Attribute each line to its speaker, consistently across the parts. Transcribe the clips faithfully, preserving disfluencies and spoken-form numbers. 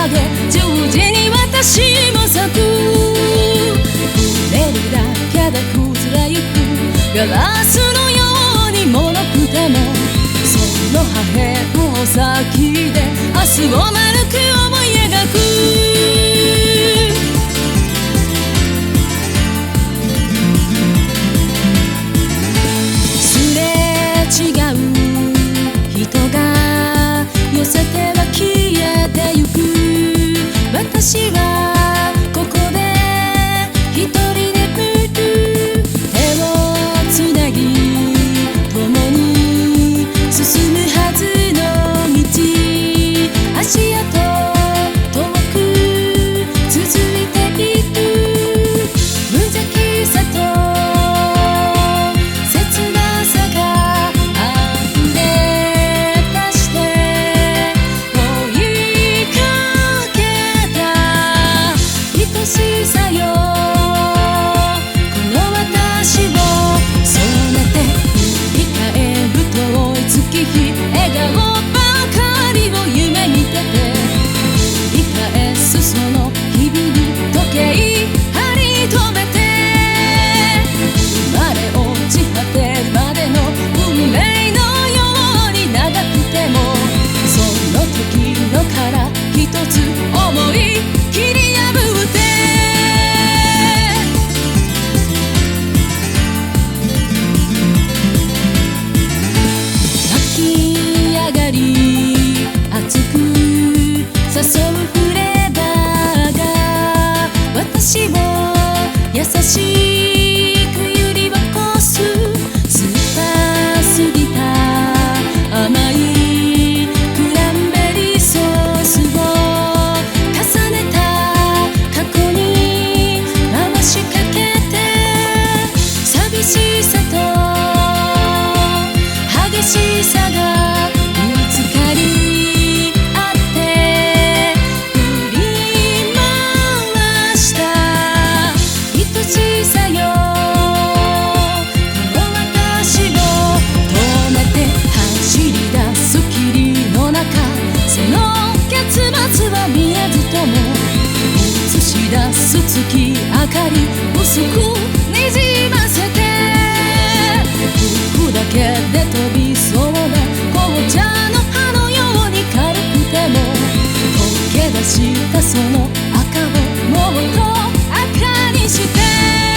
Speaker 1: 影十字に私も咲く。触れるだけで崩れゆくガラスのように脆くても、その破片を先で明日を丸く思い描く。すれ違う人が寄せては消えてゆく。私はここで一人で見る。手をつなぎ共に進むはずの道、足跡遠く続いていく。無邪気さと切なさが溢れ出して追いかけた愛しさよ、この私を染めて振り返る遠い月日、笑顔ばかりを夢見てて、繰り返すその日々に時計張り止めて、生まれ落ち果てるまでの運命のように長くても、その時の殻一つ思い切り破って、湧き上がり熱く誘うフレーバーが私を優しく揺り起こす。酸っぱすぎた甘いクランベリーソースを重ねた過去に回しかけて、寂しさと激しさがぶつかり合って振り回した愛しさよ、この私を止めて走り出す霧の中、その結末は見えずとも映し出す月明かり薄くにじませて、吹くだけで飛びそうな紅茶の葉のように軽くても、溶け出したその赤をもっと赤にして、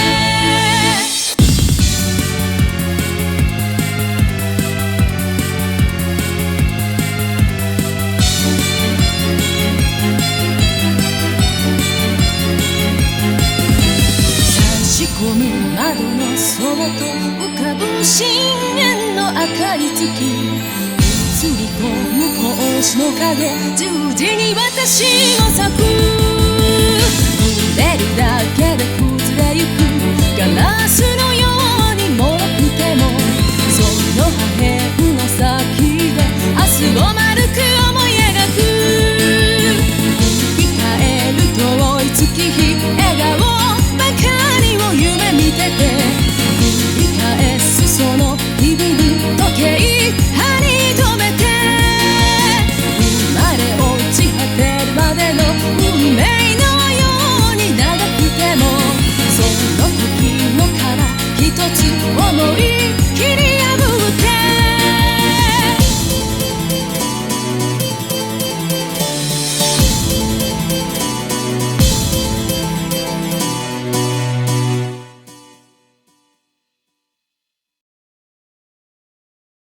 Speaker 1: 差し込む窓のそっと浮かぶ深淵の赤い月、映り込む格子の影十字に私を咲く。触れるだけで崩れゆくガラスのように脆くても、その破片の先で明日を丸く思い描く。振り返る遠い月日、笑顔ばかりを夢見てて、繰り返すその日々に時計張り止めて、生まれ落ち果てるまでの運命のように長くても、その時の殻一つ思い切り